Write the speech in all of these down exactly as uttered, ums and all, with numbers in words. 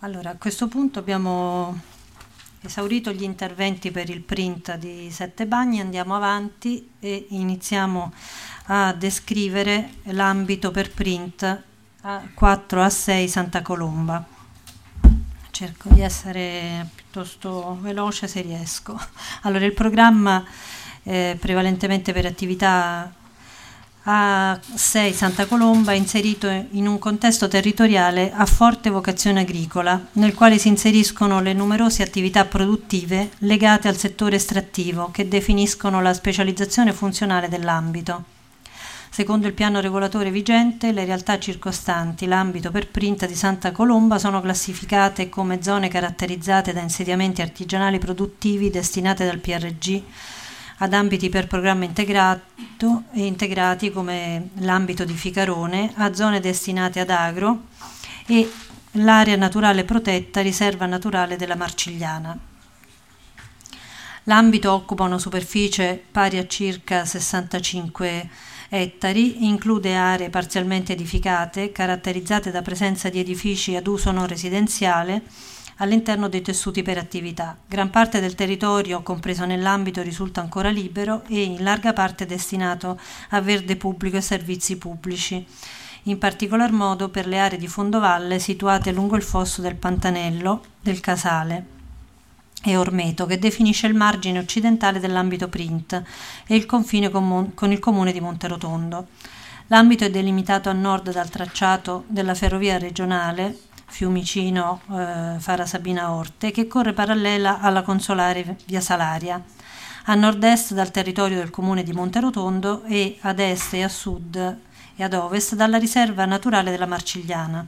Allora, a questo punto abbiamo esaurito gli interventi per il print di Sette Bagni, andiamo avanti e iniziamo a descrivere l'ambito per print a quattro A sei Santa Colomba. Cerco di essere piuttosto veloce se riesco. Allora, il programma è prevalentemente per attività A sei Santa Colomba è inserito in un contesto territoriale a forte vocazione agricola, nel quale si inseriscono le numerose attività produttive legate al settore estrattivo che definiscono la specializzazione funzionale dell'ambito. Secondo il piano regolatore vigente, le realtà circostanti l'ambito per print di Santa Colomba sono classificate come zone caratterizzate da insediamenti artigianali produttivi destinate dal P R G ad ambiti per programma integrato e integrati come l'ambito di Ficarone, a zone destinate ad agro e l'area naturale protetta riserva naturale della Marcigliana. L'ambito occupa una superficie pari a circa sessantacinque ettari, include aree parzialmente edificate caratterizzate da presenza di edifici ad uso non residenziale all'interno dei tessuti per attività. Gran parte del territorio compreso nell'ambito risulta ancora libero e in larga parte destinato a verde pubblico e servizi pubblici, in particolar modo per le aree di fondovalle situate lungo il fosso del Pantanello, del Casale e Ormeto, che definisce il margine occidentale dell'ambito print e il confine con, Mon- con il comune di Monterotondo. L'ambito è delimitato a nord dal tracciato della ferrovia regionale Fiumicino eh, Fara Sabina Orte, che corre parallela alla consolare via Salaria, a nord-est dal territorio del comune di Monterotondo e ad est e a sud e ad ovest dalla riserva naturale della Marcigliana.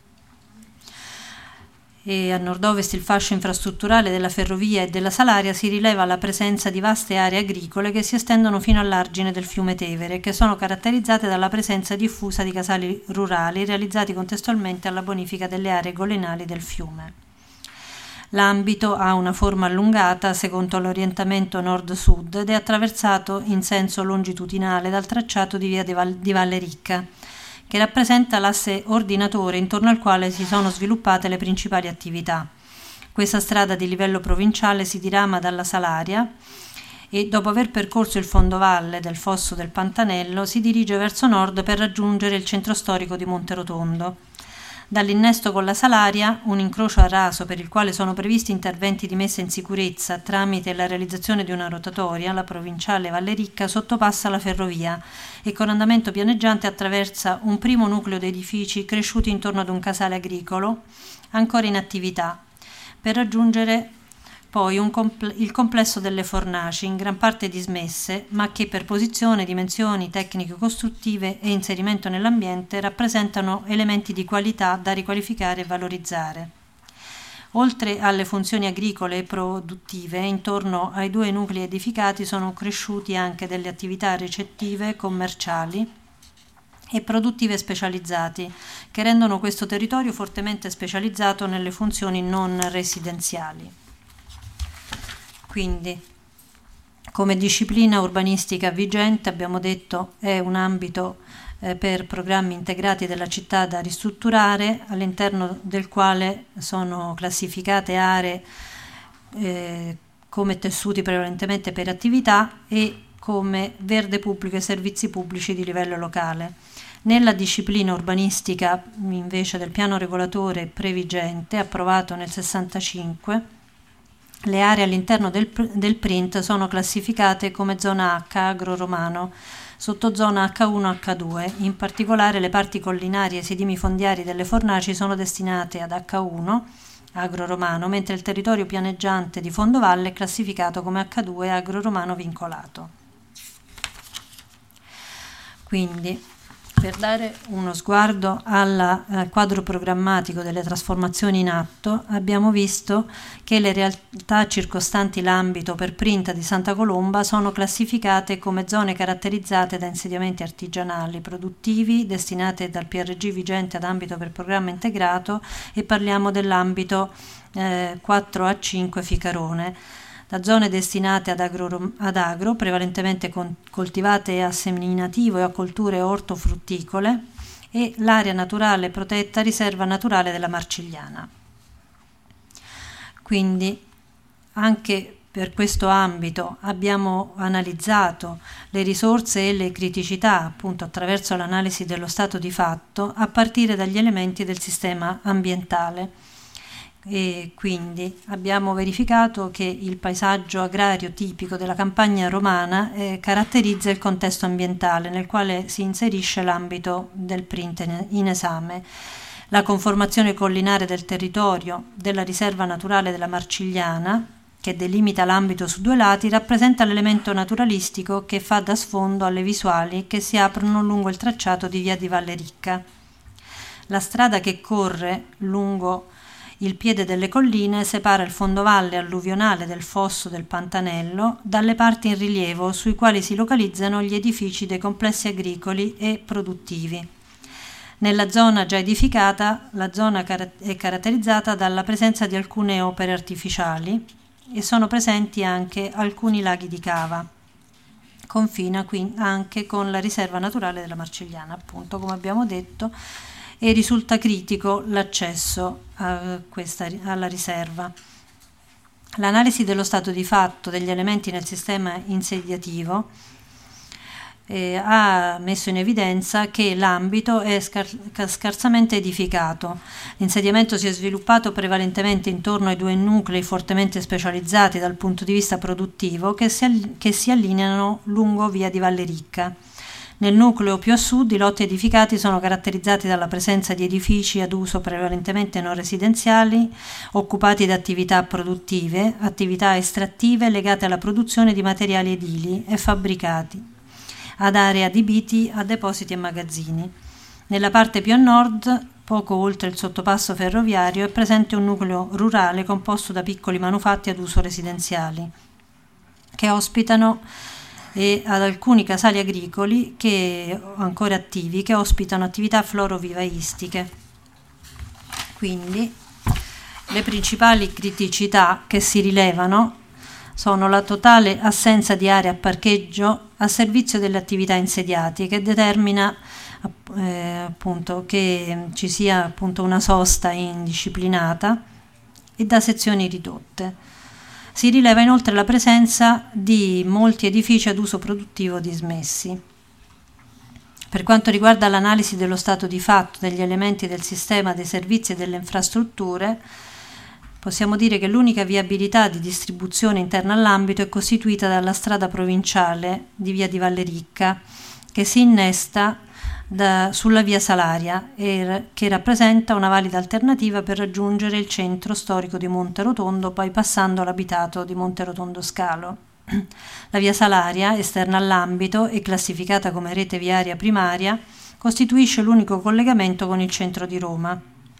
E a nord-ovest il fascio infrastrutturale della ferrovia e della Salaria si rileva la presenza di vaste aree agricole che si estendono fino all'argine del fiume Tevere, che sono caratterizzate dalla presenza diffusa di casali rurali realizzati contestualmente alla bonifica delle aree golenali del fiume. L'ambito ha una forma allungata secondo l'orientamento nord-sud ed è attraversato in senso longitudinale dal tracciato di via di, Val- di Valle Ricca, che rappresenta l'asse ordinatore intorno al quale si sono sviluppate le principali attività. Questa strada di livello provinciale si dirama dalla Salaria e, dopo aver percorso il fondovalle del fosso del Pantanello, si dirige verso nord per raggiungere il centro storico di Monterotondo. Dall'innesto con la Salaria, un incrocio a raso per il quale sono previsti interventi di messa in sicurezza tramite la realizzazione di una rotatoria, la provinciale Valle Ricca sottopassa la ferrovia e con andamento pianeggiante attraversa un primo nucleo di edifici cresciuti intorno ad un casale agricolo ancora in attività, per raggiungere poi un compl- il complesso delle fornaci, in gran parte dismesse, ma che per posizione, dimensioni tecniche costruttive e inserimento nell'ambiente rappresentano elementi di qualità da riqualificare e valorizzare. Oltre alle funzioni agricole e produttive, intorno ai due nuclei edificati sono cresciuti anche delle attività ricettive, commerciali e produttive specializzati, che rendono questo territorio fortemente specializzato nelle funzioni non residenziali. Quindi, come disciplina urbanistica vigente, abbiamo detto, è un ambito eh, per programmi integrati della città da ristrutturare, all'interno del quale sono classificate aree eh, come tessuti prevalentemente per attività e come verde pubblico e servizi pubblici di livello locale. Nella disciplina urbanistica, invece, del piano regolatore previgente, approvato nel sessantacinque, le aree all'interno del, del print sono classificate come zona H agro-romano, sottozona acca uno acca due. In particolare le parti collinari e i sedimi fondiari delle fornaci sono destinate ad acca uno agro-romano, mentre il territorio pianeggiante di fondovalle è classificato come acca due agro-romano vincolato. Quindi, per dare uno sguardo al eh, quadro programmatico delle trasformazioni in atto, abbiamo visto che le realtà circostanti l'ambito per print di Santa Colomba sono classificate come zone caratterizzate da insediamenti artigianali produttivi destinate dal P R G vigente ad ambito per programma integrato, e parliamo dell'ambito eh, quattro A cinque Ficarone, da zone destinate ad agro, ad agro prevalentemente con, coltivate a seminativo e a colture ortofrutticole, e l'area naturale protetta riserva naturale della Marcigliana. Quindi anche per questo ambito abbiamo analizzato le risorse e le criticità, appunto attraverso l'analisi dello stato di fatto, a partire dagli elementi del sistema ambientale. E quindi abbiamo verificato che il paesaggio agrario tipico della campagna romana eh, caratterizza il contesto ambientale nel quale si inserisce l'ambito del print in esame. La conformazione collinare del territorio della riserva naturale della Marcigliana, che delimita l'ambito su due lati, rappresenta l'elemento naturalistico che fa da sfondo alle visuali che si aprono lungo il tracciato di via di Valle Ricca. La strada che corre lungo il piede delle colline separa il fondovalle alluvionale del fosso del Pantanello dalle parti in rilievo sui quali si localizzano gli edifici dei complessi agricoli e produttivi. Nella zona già edificata, la zona è caratterizzata dalla presenza di alcune opere artificiali e sono presenti anche alcuni laghi di cava. Confina quindi anche con la riserva naturale della Marcigliana, appunto, come abbiamo detto, e risulta critico l'accesso a questa, alla riserva. L'analisi dello stato di fatto degli elementi nel sistema insediativo eh, ha messo in evidenza che l'ambito è scar- scarsamente edificato. L'insediamento si è sviluppato prevalentemente intorno ai due nuclei fortemente specializzati dal punto di vista produttivo che si, all- che si allineano lungo via di Valle Ricca. Nel nucleo più a sud i lotti edificati sono caratterizzati dalla presenza di edifici ad uso prevalentemente non residenziali, occupati da attività produttive, attività estrattive legate alla produzione di materiali edili e fabbricati, ad aree adibiti a depositi e magazzini. Nella parte più a nord, poco oltre il sottopasso ferroviario, è presente un nucleo rurale composto da piccoli manufatti ad uso residenziali, che ospitano e ad alcuni casali agricoli che ancora attivi che ospitano attività florovivaistiche. Quindi le principali criticità che si rilevano sono la totale assenza di aree a parcheggio a servizio delle attività insediate, che determina eh, appunto che ci sia appunto una sosta indisciplinata e da sezioni ridotte. Si rileva inoltre la presenza di molti edifici ad uso produttivo dismessi. Per quanto riguarda l'analisi dello stato di fatto degli elementi del sistema dei servizi e delle infrastrutture, possiamo dire che l'unica viabilità di distribuzione interna all'ambito è costituita dalla strada provinciale di via di Valle Ricca, che si innesta Da, sulla via Salaria e che rappresenta una valida alternativa per raggiungere il centro storico di Monterotondo, poi passando l'abitato di Monterotondo Scalo. La via Salaria, esterna all'ambito e classificata come rete viaria primaria, costituisce l'unico collegamento con il centro di Roma.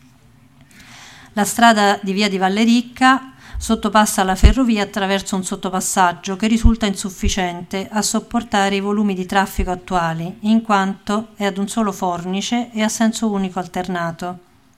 La strada di via di Valle Ricca sottopassa la ferrovia attraverso un sottopassaggio che risulta insufficiente a sopportare i volumi di traffico attuali, in quanto è ad un solo fornice e a senso unico alternato.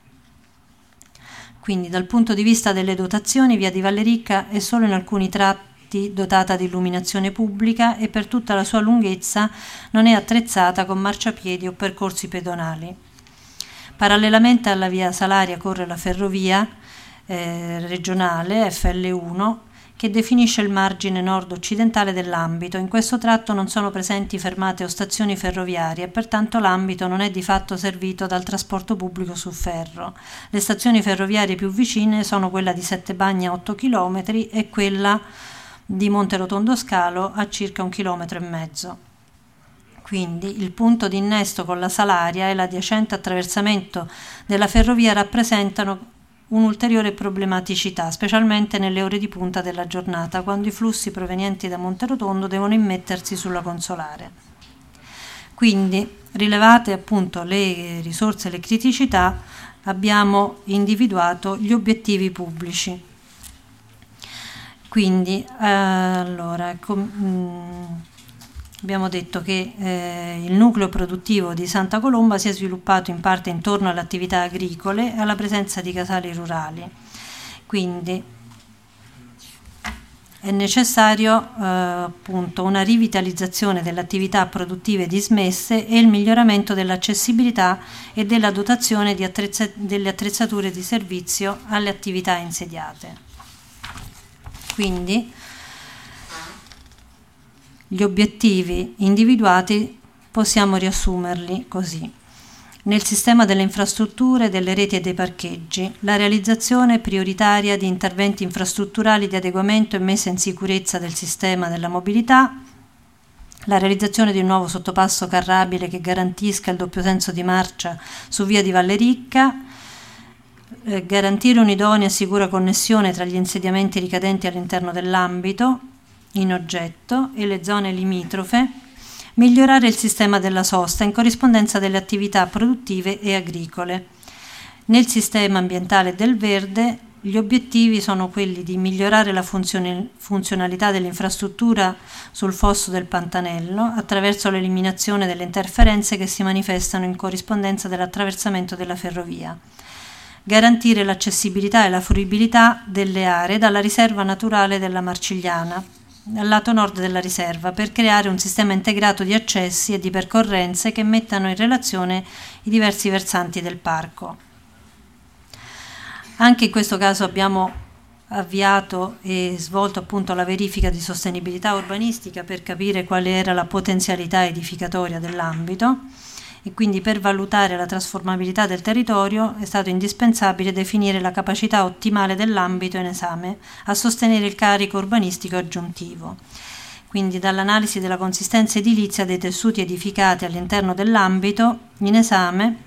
Quindi dal punto di vista delle dotazioni, via di Valle Ricca è solo in alcuni tratti dotata di illuminazione pubblica e per tutta la sua lunghezza non è attrezzata con marciapiedi o percorsi pedonali. Parallelamente alla via Salaria corre la ferrovia Eh, regionale F L uno che definisce il margine nord-occidentale dell'ambito. In questo tratto non sono presenti fermate o stazioni ferroviarie e pertanto l'ambito non è di fatto servito dal trasporto pubblico su ferro. Le stazioni ferroviarie più vicine sono quella di Settebagni a otto chilometri e quella di Monterotondo Scalo a circa un chilometro e mezzo. Quindi il punto di innesto con la Salaria e l'adiacente attraversamento della ferrovia rappresentano un'ulteriore problematicità, specialmente nelle ore di punta della giornata, quando i flussi provenienti da Monterotondo devono immettersi sulla consolare. Quindi, rilevate appunto le risorse e le criticità, abbiamo individuato gli obiettivi pubblici. Quindi, eh, allora, com- mh, abbiamo detto che eh, il nucleo produttivo di Santa Colomba si è sviluppato in parte intorno alle attività agricole e alla presenza di casali rurali. Quindi è necessario eh, appunto una rivitalizzazione delle attività produttive dismesse e il miglioramento dell'accessibilità e della dotazione di attrezza- delle attrezzature di servizio alle attività insediate. Quindi gli obiettivi individuati possiamo riassumerli così. Nel sistema delle infrastrutture, delle reti e dei parcheggi, la realizzazione prioritaria di interventi infrastrutturali di adeguamento e messa in sicurezza del sistema della mobilità, la realizzazione di un nuovo sottopasso carrabile che garantisca il doppio senso di marcia su via di Vallericca, eh, garantire un'idonea e sicura connessione tra gli insediamenti ricadenti all'interno dell'ambito in oggetto e le zone limitrofe, migliorare il sistema della sosta in corrispondenza delle attività produttive e agricole. Nel sistema ambientale del verde, gli obiettivi sono quelli di migliorare la funzione, funzionalità dell'infrastruttura sul fosso del Pantanello attraverso l'eliminazione delle interferenze che si manifestano in corrispondenza dell'attraversamento della ferrovia. Garantire l'accessibilità e la fruibilità delle aree dalla riserva naturale della Marcigliana, al lato nord della riserva, per creare un sistema integrato di accessi e di percorrenze che mettano in relazione i diversi versanti del parco. Anche in questo caso abbiamo avviato e svolto appunto la verifica di sostenibilità urbanistica per capire quale era la potenzialità edificatoria dell'ambito, e quindi per valutare la trasformabilità del territorio è stato indispensabile definire la capacità ottimale dell'ambito in esame a sostenere il carico urbanistico aggiuntivo. Quindi dall'analisi della consistenza edilizia dei tessuti edificati all'interno dell'ambito in esame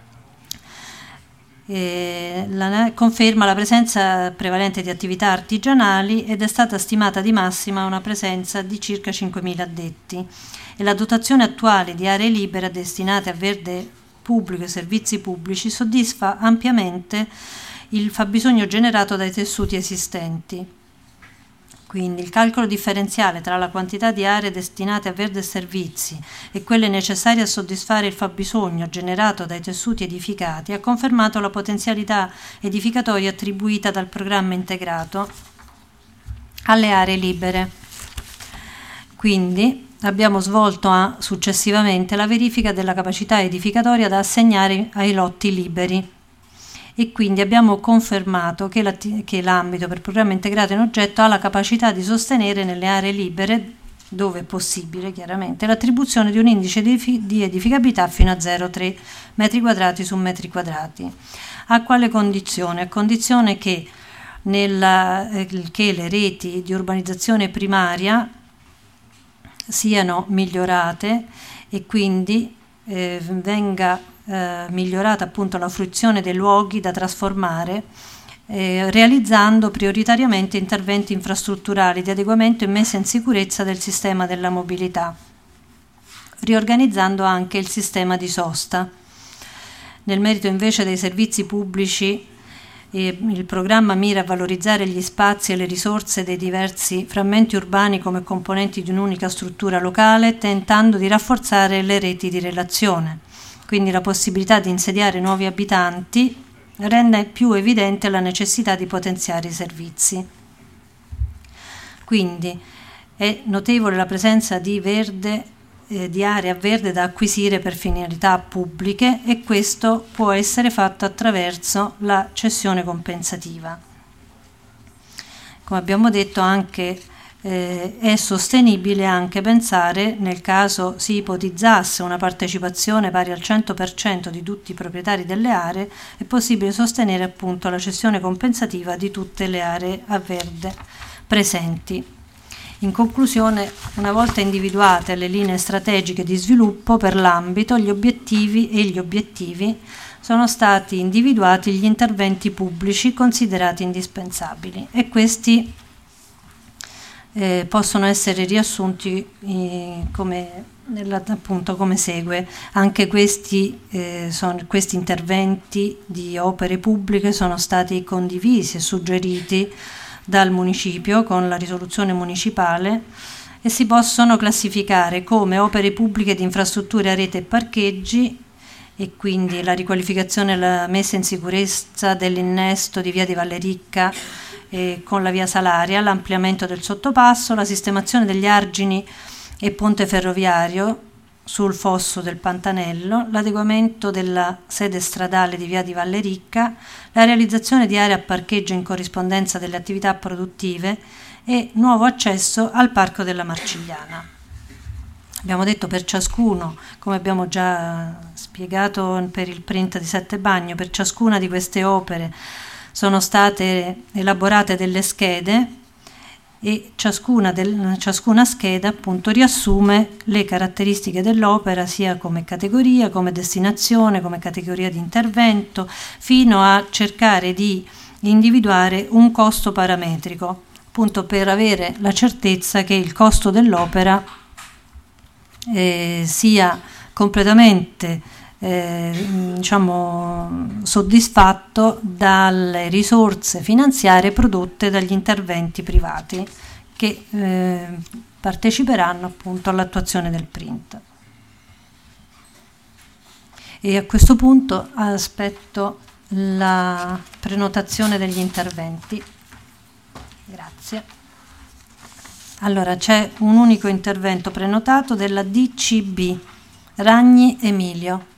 eh, la, conferma la presenza prevalente di attività artigianali ed è stata stimata di massima una presenza di circa cinquemila addetti. E la dotazione attuale di aree libere destinate a verde pubblico e servizi pubblici soddisfa ampiamente il fabbisogno generato dai tessuti esistenti. Quindi il calcolo differenziale tra la quantità di aree destinate a verde e servizi e quelle necessarie a soddisfare il fabbisogno generato dai tessuti edificati ha confermato la potenzialità edificatoria attribuita dal programma integrato alle aree libere. Quindi abbiamo svolto a, successivamente la verifica della capacità edificatoria da assegnare ai lotti liberi e quindi abbiamo confermato che, la, che l'ambito per programma integrato in oggetto ha la capacità di sostenere nelle aree libere, dove è possibile chiaramente, l'attribuzione di un indice di, di edificabilità fino a zero virgola tre metri quadrati su metri quadrati. A quale condizione? A condizione che, nella, eh, che le reti di urbanizzazione primaria siano migliorate e quindi eh, venga eh, migliorata appunto la fruizione dei luoghi da trasformare, eh, realizzando prioritariamente interventi infrastrutturali di adeguamento e messa in sicurezza del sistema della mobilità, riorganizzando anche il sistema di sosta. Nel merito invece dei servizi pubblici, il programma mira a valorizzare gli spazi e le risorse dei diversi frammenti urbani come componenti di un'unica struttura locale, tentando di rafforzare le reti di relazione. Quindi la possibilità di insediare nuovi abitanti rende più evidente la necessità di potenziare i servizi. Quindi è notevole la presenza di verde eh, di area verde da acquisire per finalità pubbliche, e questo può essere fatto attraverso la cessione compensativa. Come abbiamo detto, anche eh, è sostenibile anche pensare, nel caso si ipotizzasse una partecipazione pari al cento per cento di tutti i proprietari delle aree, è possibile sostenere appunto la cessione compensativa di tutte le aree a verde presenti. In conclusione, una volta individuate le linee strategiche di sviluppo per l'ambito, gli obiettivi e gli obiettivi, sono stati individuati gli interventi pubblici considerati indispensabili, e questi eh, possono essere riassunti eh, come, nella, appunto, come segue. Anche questi, eh, sono, questi interventi di opere pubbliche sono stati condivisi e suggeriti dal municipio con la risoluzione municipale, e si possono classificare come opere pubbliche di infrastrutture a rete e parcheggi, e quindi la riqualificazione e la messa in sicurezza dell'innesto di via di Vallericca eh, con la via Salaria, l'ampliamento del sottopasso, la sistemazione degli argini e ponte ferroviario sul fosso del Pantanello, l'adeguamento della sede stradale di via di Vallericca, la realizzazione di aree a parcheggio in corrispondenza delle attività produttive e nuovo accesso al Parco della Marcigliana. Abbiamo detto per ciascuno, come abbiamo già spiegato per il print di Sette Bagno, per ciascuna di queste opere sono state elaborate delle schede e ciascuna, del, ciascuna scheda appunto riassume le caratteristiche dell'opera sia come categoria, come destinazione, come categoria di intervento, fino a cercare di individuare un costo parametrico, appunto per avere la certezza che il costo dell'opera eh, sia completamente eh, diciamo soddisfatto dalle risorse finanziarie prodotte dagli interventi privati che eh, parteciperanno appunto all'attuazione del print. E a questo punto aspetto la prenotazione degli interventi. Grazie. Allora, c'è un unico intervento prenotato della D C B Ragni Emilio.